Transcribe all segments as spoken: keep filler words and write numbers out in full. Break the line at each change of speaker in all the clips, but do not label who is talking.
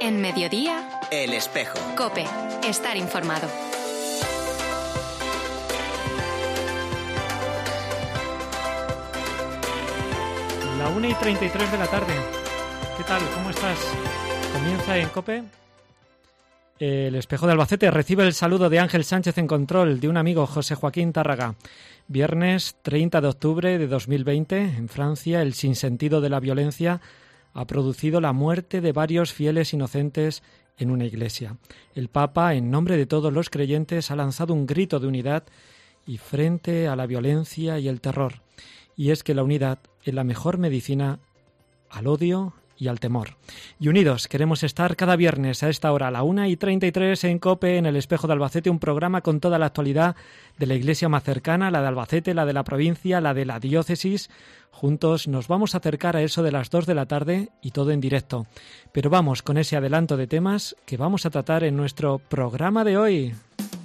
En Mediodía,
El Espejo.
COPE. Estar informado.
La una y treinta y tres de la tarde. ¿Qué tal? ¿Cómo estás? Comienza en COPE. El Espejo de Albacete recibe el saludo de Ángel Sánchez en control, de un amigo, José Joaquín Tárraga. Viernes treinta de octubre de dos mil veinte, en Francia, el sinsentido de la violencia ha producido la muerte de varios fieles inocentes en una iglesia. El Papa, en nombre de todos los creyentes, ha lanzado un grito de unidad y frente a la violencia y el terror. Y es que la unidad es la mejor medicina al odio y al temor. Y unidos queremos estar cada viernes a esta hora, a la una y treinta y tres en COPE, en el Espejo de Albacete, un programa con toda la actualidad de la iglesia más cercana, la de Albacete, la de la provincia, la de la diócesis. Juntos nos vamos a acercar a eso de las dos de la tarde y todo en directo. Pero vamos con ese adelanto de temas que vamos a tratar en nuestro programa de hoy.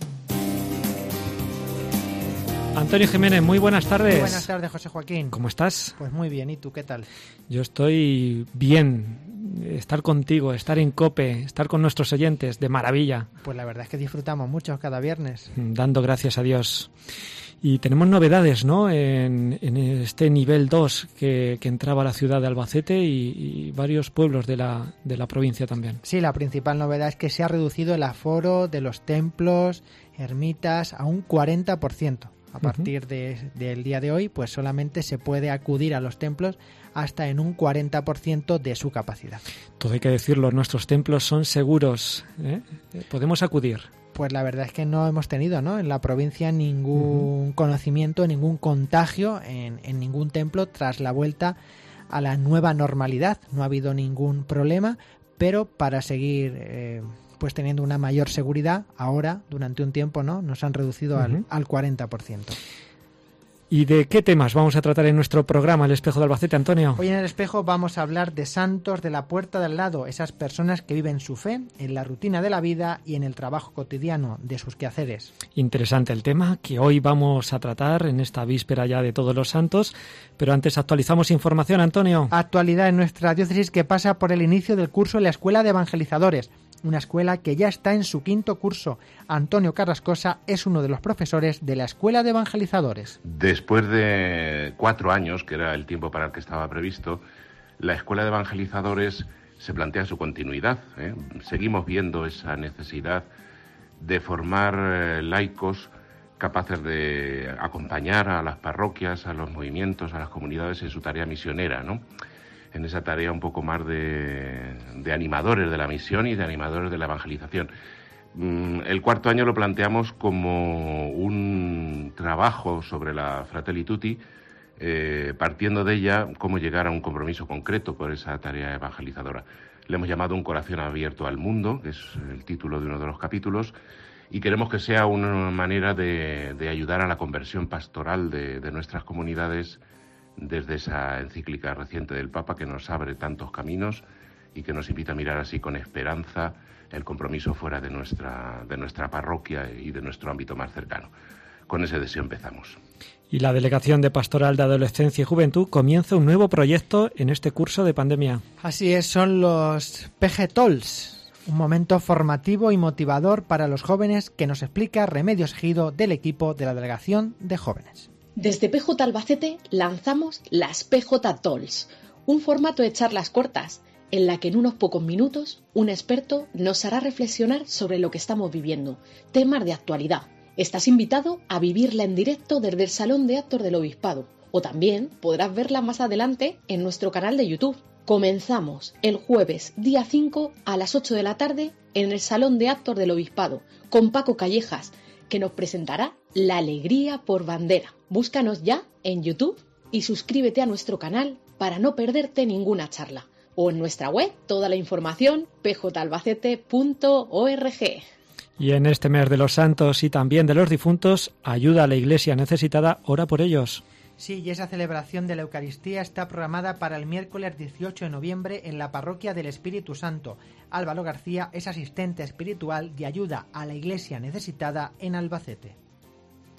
Antonio Jiménez, muy buenas tardes.
Muy buenas tardes, José Joaquín.
¿Cómo estás?
Pues muy bien, ¿y tú qué tal?
Yo estoy bien. Estar contigo, estar en COPE, estar con nuestros oyentes, de maravilla.
Pues la verdad es que disfrutamos mucho cada viernes.
Dando gracias a Dios. Y tenemos novedades, ¿no?, en, en este nivel dos que, que entraba a la ciudad de Albacete y, y varios pueblos de la, de la provincia también.
Sí, la principal novedad es que se ha reducido el aforo de los templos, ermitas, a un cuarenta por ciento. A partir uh-huh. de, del día de hoy, pues solamente se puede acudir a los templos hasta en un cuarenta por ciento de su capacidad.
Todo hay que decirlo, nuestros templos son seguros, ¿eh? Podemos acudir.
Pues la verdad es que no hemos tenido, ¿no?, en la provincia ningún uh-huh. conocimiento, ningún contagio en, en ningún templo tras la vuelta a la nueva normalidad. No ha habido ningún problema, pero para seguir eh, pues teniendo una mayor seguridad, ahora, durante un tiempo, ¿no?, nos han reducido uh-huh. al, al cuarenta por ciento.
¿Y de qué temas vamos a tratar en nuestro programa El Espejo de Albacete, Antonio?
Hoy en El Espejo vamos a hablar de santos de la puerta de al lado, esas personas que viven su fe en la rutina de la vida y en el trabajo cotidiano de sus quehaceres.
Interesante el tema que hoy vamos a tratar en esta víspera ya de Todos los Santos, pero antes actualizamos información, Antonio.
Actualidad en nuestra diócesis que pasa por el inicio del curso en la Escuela de Evangelizadores. Una escuela que ya está en su quinto curso. Antonio Carrascosa es uno de los profesores de la Escuela de Evangelizadores.
Después de cuatro años, que era el tiempo para el que estaba previsto, la Escuela de Evangelizadores se plantea su continuidad, ¿eh? Seguimos viendo esa necesidad de formar eh, laicos capaces de acompañar a las parroquias, a los movimientos, a las comunidades en su tarea misionera, ¿no?, en esa tarea un poco más de, de animadores de la misión y de animadores de la evangelización. El cuarto año lo planteamos como un trabajo sobre la Fratelli Tutti, eh, partiendo de ella cómo llegar a un compromiso concreto por esa tarea evangelizadora. Le hemos llamado Un corazón abierto al mundo, que es el título de uno de los capítulos, y queremos que sea una manera de, de ayudar a la conversión pastoral de, de nuestras comunidades desde esa encíclica reciente del Papa que nos abre tantos caminos y que nos invita a mirar así con esperanza el compromiso fuera de nuestra, de nuestra parroquia y de nuestro ámbito más cercano. Con ese deseo empezamos.
Y la Delegación de Pastoral de Adolescencia y Juventud comienza un nuevo proyecto en este curso de pandemia.
Así es, son los P G Talks, un momento formativo y motivador para los jóvenes que nos explica Remedios Ejido del equipo de la Delegación de Jóvenes.
Desde P J Albacete lanzamos las P J Talks, un formato de charlas cortas en la que en unos pocos minutos un experto nos hará reflexionar sobre lo que estamos viviendo, temas de actualidad. Estás invitado a vivirla en directo desde el Salón de Actos del Obispado, o también podrás verla más adelante en nuestro canal de YouTube. Comenzamos el jueves día cinco a las ocho de la tarde en el Salón de Actos del Obispado con Paco Callejas, que nos presentará La Alegría por Bandera. Búscanos ya en YouTube y suscríbete a nuestro canal para no perderte ninguna charla. O en nuestra web, toda la información, p j albacete punto org.
Y en este mes de los santos y también de los difuntos, ayuda a la Iglesia necesitada, ora por ellos.
Sí, y esa celebración de la Eucaristía está programada para el miércoles dieciocho de noviembre en la Parroquia del Espíritu Santo. Álvaro García es asistente espiritual de ayuda a la Iglesia necesitada en Albacete.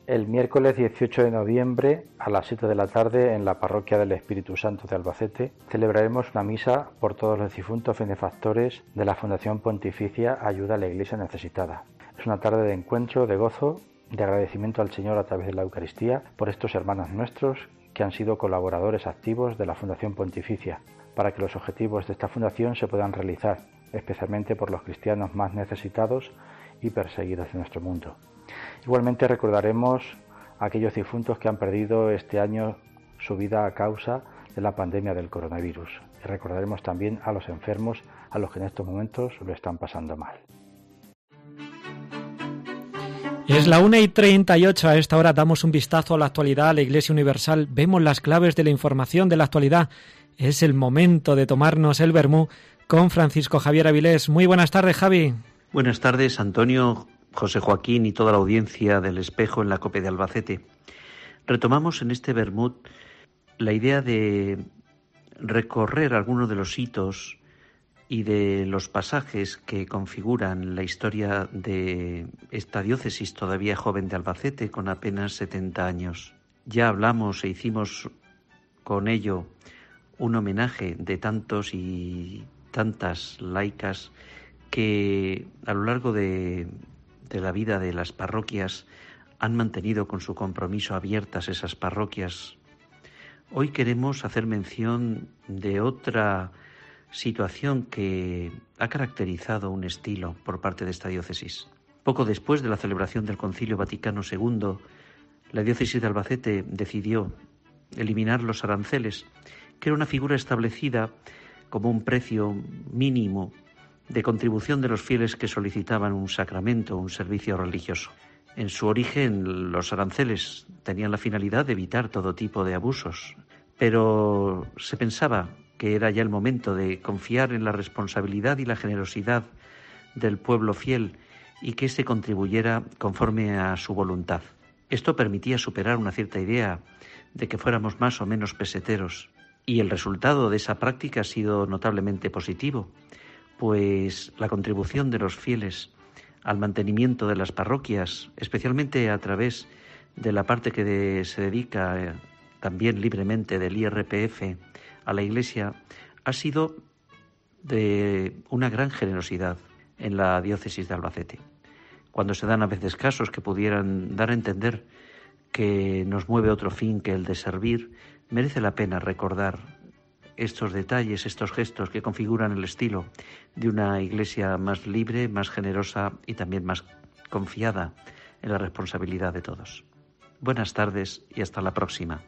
El miércoles dieciocho de noviembre a las siete de la tarde en la Parroquia del Espíritu Santo de Albacete celebraremos una misa por todos los difuntos benefactores de la Fundación Pontificia Ayuda a la Iglesia Necesitada. Es una tarde de encuentro, de gozo, de agradecimiento al Señor a través de la Eucaristía por estos hermanos nuestros que han sido colaboradores activos de la Fundación Pontificia para que los objetivos de esta fundación se puedan realizar, especialmente por los cristianos más necesitados y perseguidos de nuestro mundo. Igualmente recordaremos a aquellos difuntos que han perdido este año su vida a causa de la pandemia del coronavirus. Y recordaremos también a los enfermos, a los que en estos momentos lo están pasando mal.
Es la una y treinta y ocho. A esta hora damos un vistazo a la actualidad, a la Iglesia Universal. Vemos las claves de la información de la actualidad. Es el momento de tomarnos el vermú con Francisco Javier Avilés. Muy buenas tardes, Javi.
Buenas tardes, Antonio, José Joaquín y toda la audiencia del Espejo en la COPE de Albacete. Retomamos en este vermut la idea de recorrer algunos de los hitos y de los pasajes que configuran la historia de esta diócesis todavía joven de Albacete, con apenas setenta años. Ya hablamos e hicimos con ello un homenaje de tantos y tantas laicas que a lo largo de, de la vida de las parroquias han mantenido con su compromiso abiertas esas parroquias. Hoy queremos hacer mención de otra situación que ha caracterizado un estilo por parte de esta diócesis. Poco después de la celebración del Concilio Vaticano segundo, la diócesis de Albacete decidió eliminar los aranceles, que era una figura establecida como un precio mínimo de contribución de los fieles que solicitaban un sacramento, un servicio religioso. En su origen, los aranceles tenían la finalidad de evitar todo tipo de abusos, pero se pensaba que era ya el momento de confiar en la responsabilidad y la generosidad del pueblo fiel y que éste contribuyera conforme a su voluntad. Esto permitía superar una cierta idea de que fuéramos más o menos peseteros, y el resultado de esa práctica ha sido notablemente positivo, pues la contribución de los fieles al mantenimiento de las parroquias, especialmente a través de la parte que de, se dedica eh, también libremente del I R P F a la Iglesia, ha sido de una gran generosidad en la diócesis de Albacete. Cuando se dan a veces casos que pudieran dar a entender que nos mueve otro fin que el de servir, merece la pena recordar estos detalles, estos gestos que configuran el estilo de una iglesia más libre, más generosa y también más confiada en la responsabilidad de todos. Buenas tardes y hasta la próxima.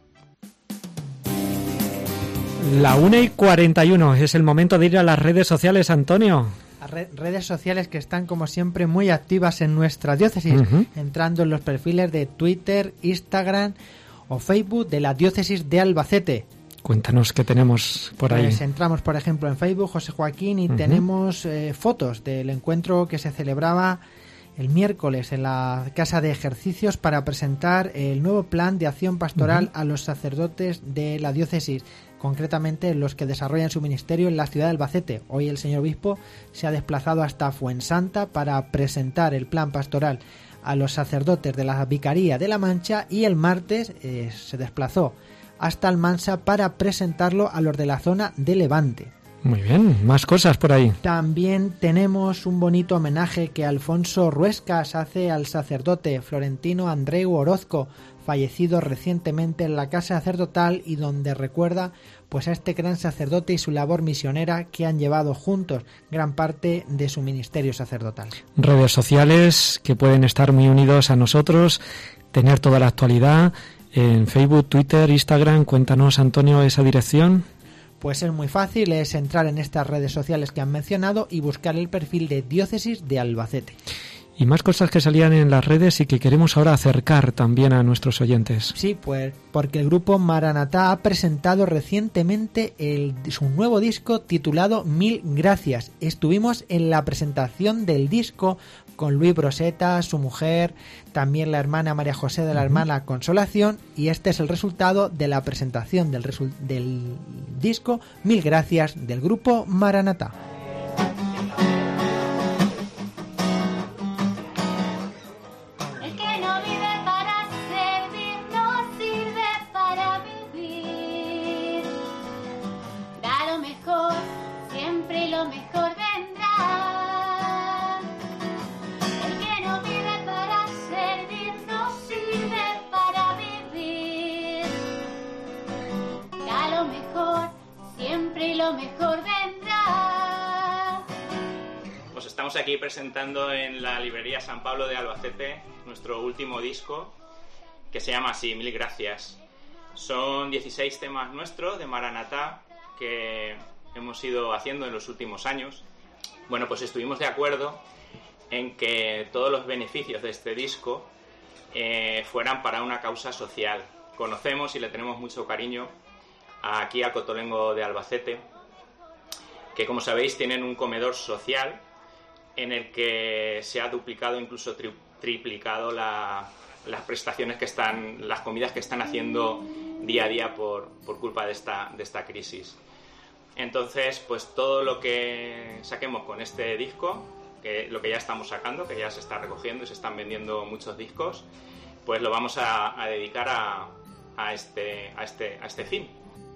La una y cuarenta y uno. Es el momento de ir a las redes sociales, Antonio.
Redes sociales que están como siempre muy activas en nuestra diócesis, uh-huh. entrando en los perfiles de Twitter, Instagram o Facebook de la diócesis de Albacete.
Cuéntanos qué tenemos por ahí.
Pues entramos, por ejemplo, en Facebook, José Joaquín, y uh-huh. tenemos eh, fotos del encuentro que se celebraba el miércoles en la Casa de Ejercicios para presentar el nuevo plan de acción pastoral uh-huh. a los sacerdotes de la diócesis, concretamente los que desarrollan su ministerio en la ciudad de Albacete. Hoy el señor obispo se ha desplazado hasta Fuensanta para presentar el plan pastoral a los sacerdotes de la Vicaría de la Mancha, y el martes eh, se desplazó hasta Almansa para presentarlo a los de la zona de Levante.
Muy bien, más cosas por ahí.
También tenemos un bonito homenaje que Alfonso Ruescas hace al sacerdote florentino Andreu Orozco, fallecido recientemente en la casa sacerdotal, y donde recuerda pues a este gran sacerdote y su labor misionera que han llevado juntos gran parte de su ministerio sacerdotal. Redes sociales que pueden estar muy unidos a nosotros, tener toda la actualidad en Facebook, Twitter, Instagram. Cuéntanos, Antonio, esa dirección. Pues es muy fácil, es entrar en estas redes sociales que han mencionado y buscar el perfil de Diócesis de Albacete. Y más cosas que salían en las redes y que queremos ahora acercar también a nuestros oyentes. Sí, pues porque el grupo Maranatá ha presentado recientemente el, su nuevo disco titulado Mil Gracias. Estuvimos en la presentación del disco con Luis Broseta, su mujer, también la hermana María José de la uh-huh. hermana Consolación, y este es el resultado de la presentación del, resu- del disco Mil Gracias del grupo Maranatá.
El que no vive para lo mejor vendrá. El que no vive para servir, no sirve para vivir. Que a lo mejor, siempre lo mejor vendrá.
Os estamos aquí presentando en la librería San Pablo de Albacete nuestro último disco, que se llama así, Mil Gracias. Son dieciséis temas nuestros de Maranatá que hemos ido haciendo en los últimos años. Bueno, pues estuvimos de acuerdo en que todos los beneficios de este disco eh, fueran para una causa social. Conocemos y le tenemos mucho cariño aquí al Cotolengo de Albacete, que como sabéis tienen un comedor social en el que se ha duplicado, incluso tri- triplicado la, las prestaciones que están, las comidas que están haciendo día a día por, por culpa de esta, de esta crisis. Entonces, pues todo lo que saquemos con este disco, que lo que ya estamos sacando, que ya se está recogiendo y se están vendiendo muchos discos, pues lo vamos a, a dedicar a, a, este, a, este, a este fin.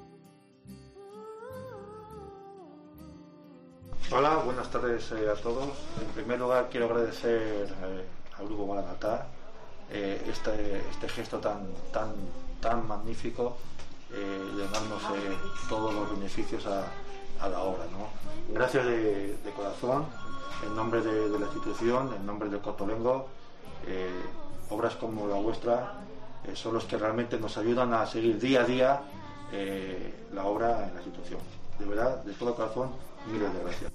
Hola, buenas tardes eh, a todos. En primer lugar quiero agradecer eh, al Grupo Maranatá eh, este, este gesto tan, tan, tan magnífico eh, de darnos eh, todos los beneficios a, a la obra, ¿no? Gracias de, de corazón, en nombre de, de la institución, en nombre del Cotolengo. Eh, obras como la vuestra eh, son los que realmente nos ayudan a seguir día a día eh, la obra en la institución. De verdad, de todo corazón, miles de gracias.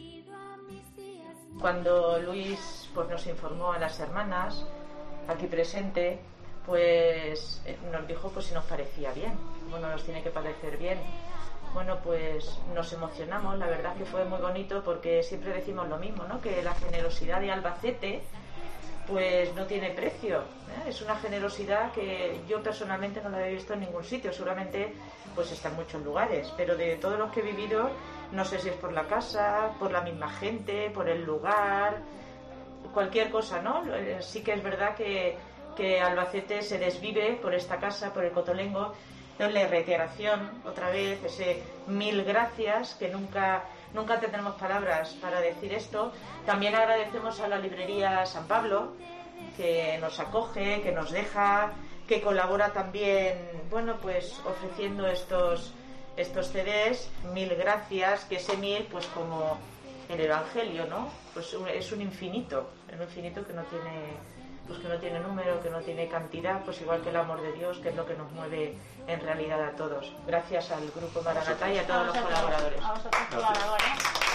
Cuando Luis pues, nos informó a las hermanas aquí presente, pues nos dijo pues si nos parecía bien. Bueno, nos tiene que parecer bien. Bueno, pues nos emocionamos. La verdad que fue muy bonito porque siempre decimos lo mismo, ¿no? Que la generosidad de Albacete pues no tiene precio, ¿eh? Es una generosidad que yo personalmente no la había visto en ningún sitio. Seguramente pues está en muchos lugares, pero de todos los que he vivido, no sé si es por la casa, por la misma gente, por el lugar, cualquier cosa, ¿no? Sí que es verdad que, que Albacete se desvive por esta casa, por el Cotolengo. En la reiteración, otra vez, ese mil gracias, que nunca, nunca tendremos palabras para decir esto. También agradecemos a la librería San Pablo, que nos acoge, que nos deja, que colabora también, bueno, pues ofreciendo estos, estos C Ds. Mil gracias, que ese mil, pues como el Evangelio, ¿no? Pues es un infinito, un infinito que no tiene... pues que no tiene número, que no tiene cantidad, pues igual que el amor de Dios, que es lo que nos mueve en realidad a todos. Gracias al Grupo Maranatá y a todos los colaboradores.
A vosotros, colaboradores.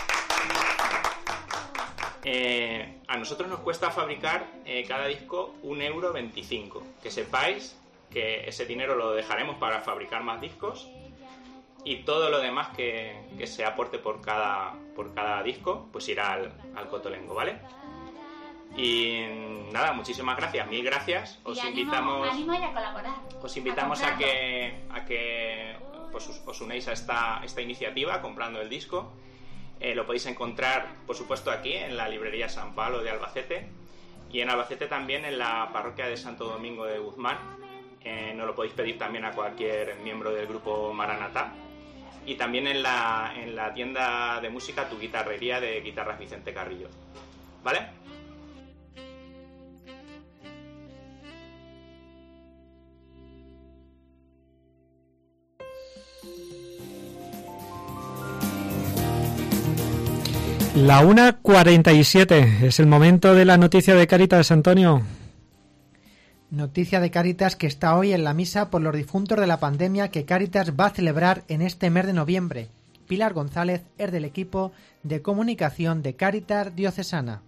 Eh, a nosotros nos cuesta fabricar eh, cada disco un euro veinticinco. Que sepáis que ese dinero lo dejaremos para fabricar más discos y todo lo demás que, que se aporte por cada, por cada disco, pues irá al, al Cotolengo, ¿vale? Y nada, muchísimas gracias, mil gracias. Os
y
invitamos,
ánimo, ánimo a colaborar.
Os invitamos a, a que a que pues os, os unéis a esta, esta iniciativa comprando el disco. Eh, lo podéis encontrar, por supuesto, aquí en la librería San Pablo de Albacete y en Albacete también en la parroquia de Santo Domingo de Guzmán. Eh, nos lo podéis pedir también a cualquier miembro del grupo Maranatá y también en la, en la tienda de música Tu Guitarrería de Guitarras Vicente Carrillo, ¿vale?
La una cuarenta y siete, es el momento de la noticia de Cáritas, Antonio.
Noticia de Cáritas que está hoy en la misa por los difuntos de la pandemia que Cáritas va a celebrar en este mes de noviembre. Pilar González es del equipo de comunicación de Cáritas Diocesana.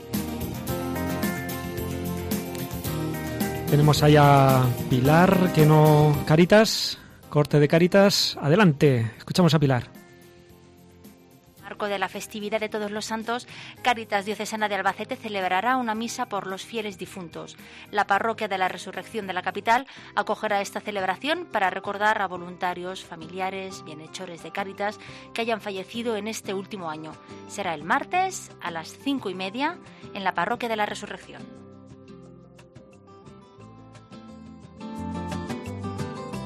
Tenemos ahí a Pilar, que no... Cáritas, corte de Cáritas, adelante, escuchamos a Pilar.
De la festividad de Todos los Santos, Cáritas Diocesana de Albacete celebrará una misa por los fieles difuntos. La parroquia de la Resurrección de la capital acogerá esta celebración para recordar a voluntarios, familiares, bienhechores de Cáritas que hayan fallecido en este último año. Será el martes a las cinco y media en la parroquia de la Resurrección.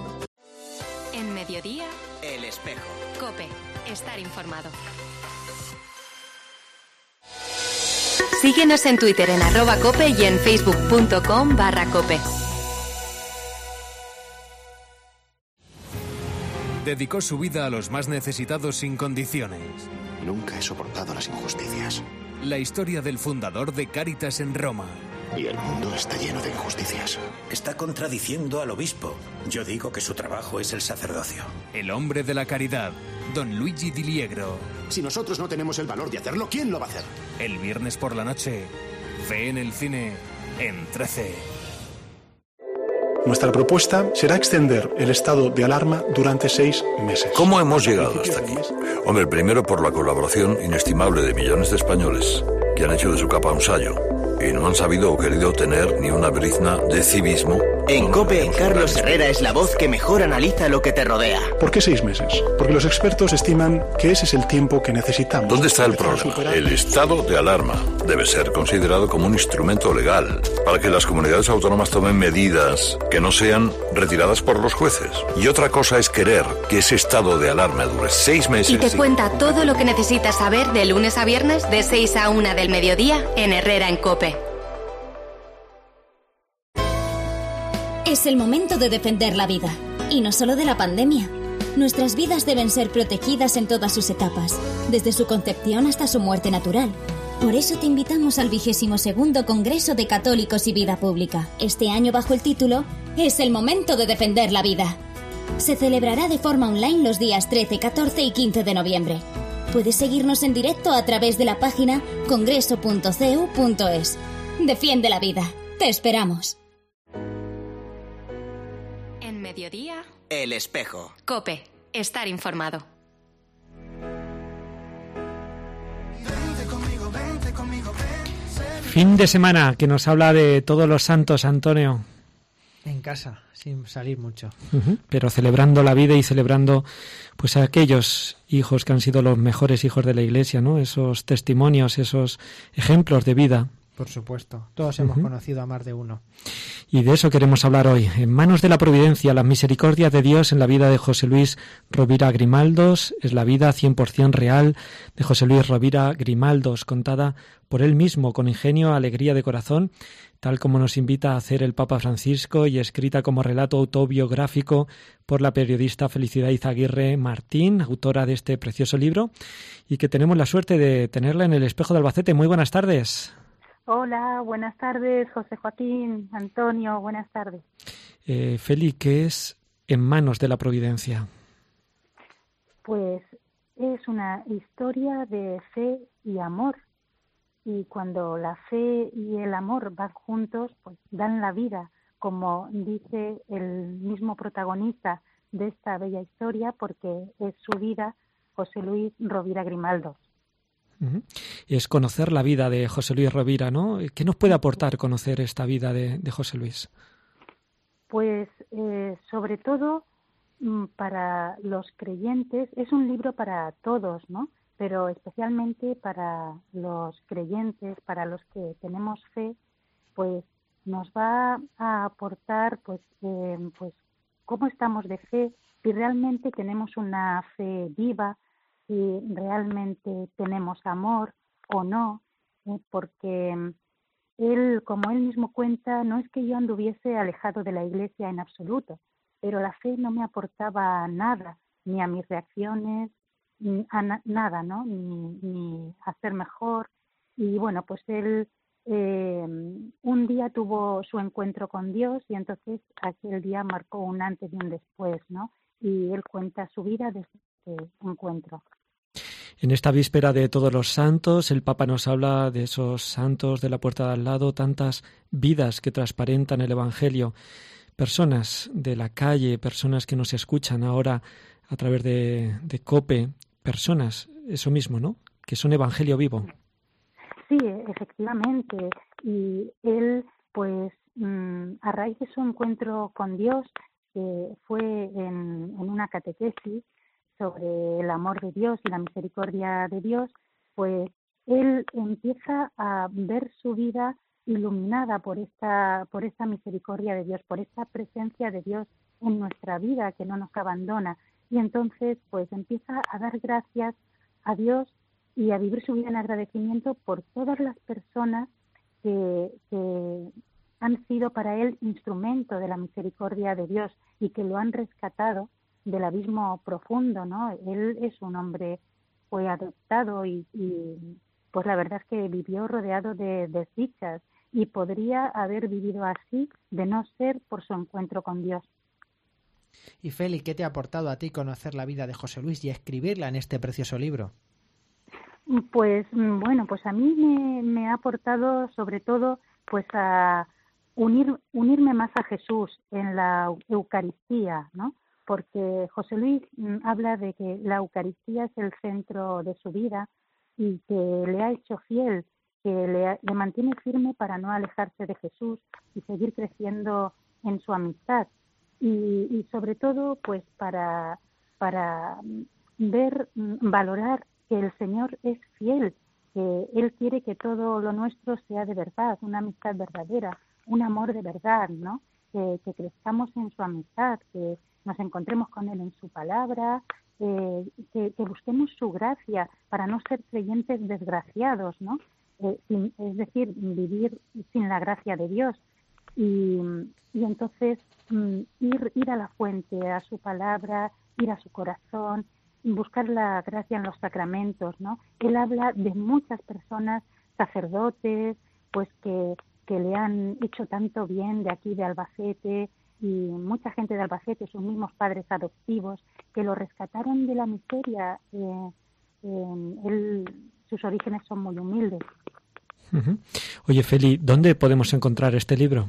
En Mediodía,
El Espejo.
COPE. Estar informado. Síguenos en Twitter en arroba cope y en facebook.com barra cope.
Dedicó su vida a los más necesitados sin condiciones.
Nunca he soportado las injusticias.
La historia del fundador de Cáritas en Roma.
Y el mundo está lleno de injusticias.
Está contradiciendo al obispo. Yo digo que su trabajo es el sacerdocio.
El hombre de la caridad, don Luigi Di Liegro.
Si nosotros no tenemos el valor de hacerlo, ¿quién lo va a hacer?
El viernes por la noche, Fe en el cine, en trece.
Nuestra propuesta será extender el estado de alarma durante seis meses.
¿Cómo hemos llegado hasta aquí? Hombre, primero por la colaboración inestimable de millones de españoles que han hecho de su capa un sayo y no han sabido o querido tener ni una brizna de civismo.
En COPE, Carlos Herrera es la voz que mejor analiza lo que te rodea.
¿Por qué seis meses? Porque los expertos estiman que ese es el tiempo que necesitamos.
¿Dónde está el problema? El estado de alarma debe ser considerado como un instrumento legal para que las comunidades autónomas tomen medidas que no sean retiradas por los jueces. Y otra cosa es querer que ese estado de alarma dure seis meses.
Y te cuenta todo lo que necesitas saber de lunes a viernes de seis a una del mediodía en Herrera en COPE.
Es el momento de defender la vida, y no solo de la pandemia. Nuestras vidas deben ser protegidas en todas sus etapas, desde su concepción hasta su muerte natural. Por eso te invitamos al vigésimo segundo Congreso de Católicos y Vida Pública, este año bajo el título Es el momento de defender la vida. Se celebrará de forma online los días trece, catorce y quince de noviembre. Puedes seguirnos en directo a través de la página congreso punto c u punto es. Defiende la vida. Te esperamos.
En mediodía,
El Espejo.
COPE. Estar informado.
Fin de semana que nos habla de todos los santos, Antonio.
En casa, sin salir mucho.
Uh-huh. Pero celebrando la vida y celebrando pues a aquellos hijos que han sido los mejores hijos de la Iglesia, ¿no? Esos testimonios, esos ejemplos de vida.
Por supuesto, todos hemos uh-huh. conocido a más de uno.
Y de eso queremos hablar hoy. En manos de la providencia, las misericordias de Dios en la vida de José Luis Rovira Grimaldos. Es la vida cien por ciento real de José Luis Rovira Grimaldos, contada por él mismo con ingenio, alegría de corazón, tal como nos invita a hacer el Papa Francisco, y escrita como relato autobiográfico por la periodista Felicidad Izaguirre Martín, autora de este precioso libro, y que tenemos la suerte de tenerla en el Espejo de Albacete. Muy buenas tardes.
Hola, buenas tardes, José Joaquín, Antonio, buenas tardes.
Eh, Feli, ¿qué es En manos de la providencia?
Pues es una historia de fe y amor. Y cuando la fe y el amor van juntos, pues dan la vida, como dice el mismo protagonista de esta bella historia, porque es su vida, José Luis Rovira Grimaldos.
Uh-huh. Es conocer la vida de José Luis Rovira, ¿no? ¿Qué nos puede aportar conocer esta vida de, de José Luis?
Pues eh, sobre todo para los creyentes, es un libro para todos, ¿no? Pero especialmente para los creyentes, para los que tenemos fe, pues nos va a aportar pues eh, pues cómo estamos de fe, si realmente tenemos una fe viva, si realmente tenemos amor o no, eh, porque él, como él mismo cuenta, no es que yo anduviese alejado de la Iglesia en absoluto, pero la fe no me aportaba nada, ni a mis reacciones, ni a na- nada, ¿no? Ni, ni a ser mejor. Y bueno, pues él eh, un día tuvo su encuentro con Dios y entonces aquel día marcó un antes y un después, ¿no? Y él cuenta su vida desde ese encuentro.
En esta víspera de Todos los Santos, el Papa nos habla de esos santos de la puerta de al lado, tantas vidas que transparentan el Evangelio, personas de la calle, personas que nos escuchan ahora a través de, de COPE, personas, eso mismo, ¿no?, que son Evangelio vivo.
Sí, efectivamente. Y él, pues, a raíz de su encuentro con Dios, que fue en, en una catequesis sobre el amor de Dios y la misericordia de Dios, pues él empieza a ver su vida iluminada por esta, por esta misericordia de Dios, por esta presencia de Dios en nuestra vida que no nos abandona. Y entonces, pues empieza a dar gracias a Dios y a vivir su vida en agradecimiento por todas las personas que, que han sido para él instrumento de la misericordia de Dios y que lo han rescatado del abismo profundo, ¿no? Él es un hombre, fue adoptado y, y pues la verdad es que vivió rodeado de desdichas y podría haber vivido así de no ser por su encuentro con Dios.
Y Feli, ¿qué te ha aportado a ti conocer la vida de José Luis y escribirla en este precioso libro?
Pues bueno, pues a mí me, me ha aportado sobre todo pues a unir unirme más a Jesús en la Eucaristía, ¿no? Porque José Luis habla de que la Eucaristía es el centro de su vida y que le ha hecho fiel, que le, le mantiene firme para no alejarse de Jesús y seguir creciendo en su amistad. Y, y sobre todo, pues para, para ver, valorar que el Señor es fiel, que Él quiere que todo lo nuestro sea de verdad, una amistad verdadera, un amor de verdad, ¿no? Que, que crezcamos en su amistad, que nos encontremos con Él en su palabra, eh, que, que busquemos su gracia para no ser creyentes desgraciados, ¿no? Eh, sin, es decir, vivir sin la gracia de Dios. Y, y entonces mm, ir, ir a la fuente, a su palabra, ir a su corazón, buscar la gracia en los sacramentos, ¿no? Él habla de muchas personas, sacerdotes, pues que, que le han hecho tanto bien de aquí de Albacete, y mucha gente de Albacete, sus mismos padres adoptivos, que lo rescataron de la miseria. Eh, eh, él, sus orígenes son muy humildes.
Uh-huh. Oye, Feli, ¿dónde podemos encontrar este libro?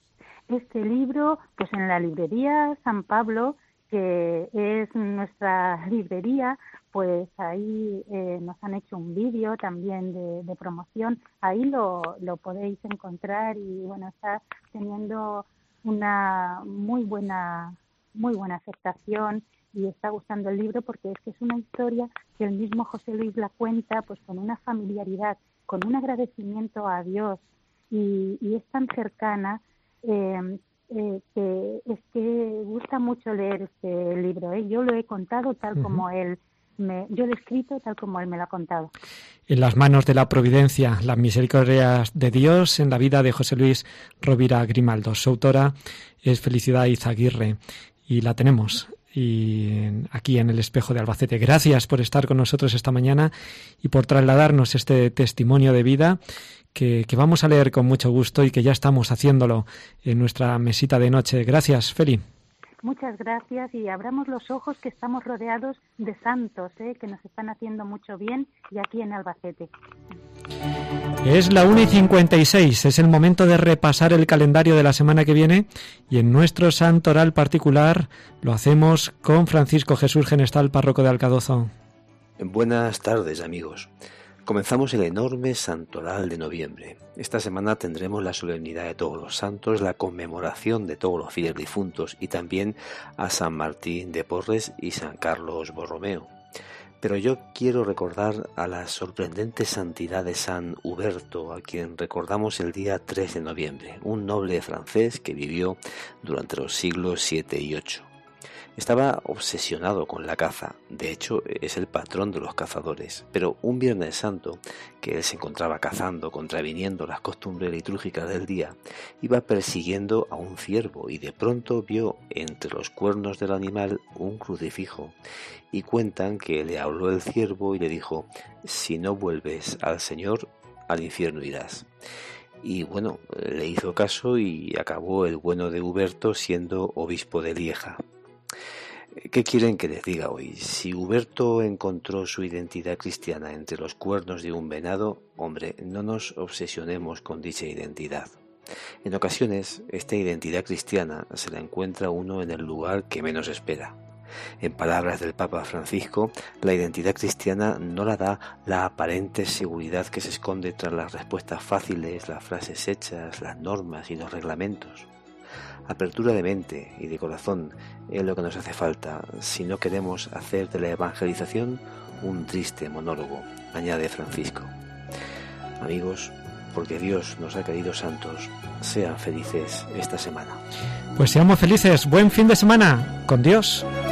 Este libro, pues en la librería San Pablo, que es nuestra librería, pues ahí eh, nos han hecho un vídeo también de, de promoción, ahí lo, lo podéis encontrar y bueno, está teniendo una muy buena, muy buena aceptación y está gustando el libro porque es que es una historia que el mismo José Luis la cuenta pues con una familiaridad, con un agradecimiento a Dios y, y es tan cercana eh, eh, que es que gusta mucho leer este libro. ¿eh? Yo lo he contado tal uh-huh. como él, me, yo lo he escrito tal como él me lo ha contado.
En las manos de la providencia, las misericordias de Dios en la vida de José Luis Rovira Grimaldo. Su autora es Felicidad Izaguirre y la tenemos y aquí en el Espejo de Albacete. Gracias por estar con nosotros esta mañana y por trasladarnos este testimonio de vida que, que vamos a leer con mucho gusto y que ya estamos haciéndolo en nuestra mesita de noche. Gracias, Feli.
Muchas gracias y abramos los ojos que estamos rodeados de santos, ¿eh? que nos están haciendo mucho bien y aquí en Albacete.
Es la una y cincuenta y seis, es el momento de repasar el calendario de la semana que viene y en nuestro santoral particular lo hacemos con Francisco Jesús Genestal, párroco de Alcadozo.
Buenas tardes, amigos. Comenzamos el enorme santoral de noviembre. Esta semana tendremos la solemnidad de todos los santos, la conmemoración de todos los fieles difuntos y también a San Martín de Porres y San Carlos Borromeo. Pero yo quiero recordar a la sorprendente santidad de San Huberto, a quien recordamos el día tres de noviembre, un noble francés que vivió durante los siglos siete y ocho. Estaba obsesionado con la caza, de hecho es el patrón de los cazadores, pero un Viernes Santo, que él se encontraba cazando, contraviniendo las costumbres litúrgicas del día, iba persiguiendo a un ciervo y de pronto vio entre los cuernos del animal un crucifijo y cuentan que le habló el ciervo y le dijo: si no vuelves al Señor, al infierno irás. Y bueno, le hizo caso y acabó el bueno de Huberto siendo obispo de Lieja. ¿Qué quieren que les diga hoy? Si Huberto encontró su identidad cristiana entre los cuernos de un venado, hombre, no nos obsesionemos con dicha identidad. En ocasiones, esta identidad cristiana se la encuentra uno en el lugar que menos espera. En palabras del Papa Francisco, la identidad cristiana no la da la aparente seguridad que se esconde tras las respuestas fáciles, las frases hechas, las normas y los reglamentos. Apertura de mente y de corazón es lo que nos hace falta si no queremos hacer de la evangelización un triste monólogo, añade Francisco. Amigos, porque Dios nos ha querido santos, sean felices esta semana.
Pues seamos felices, buen fin de semana, con Dios.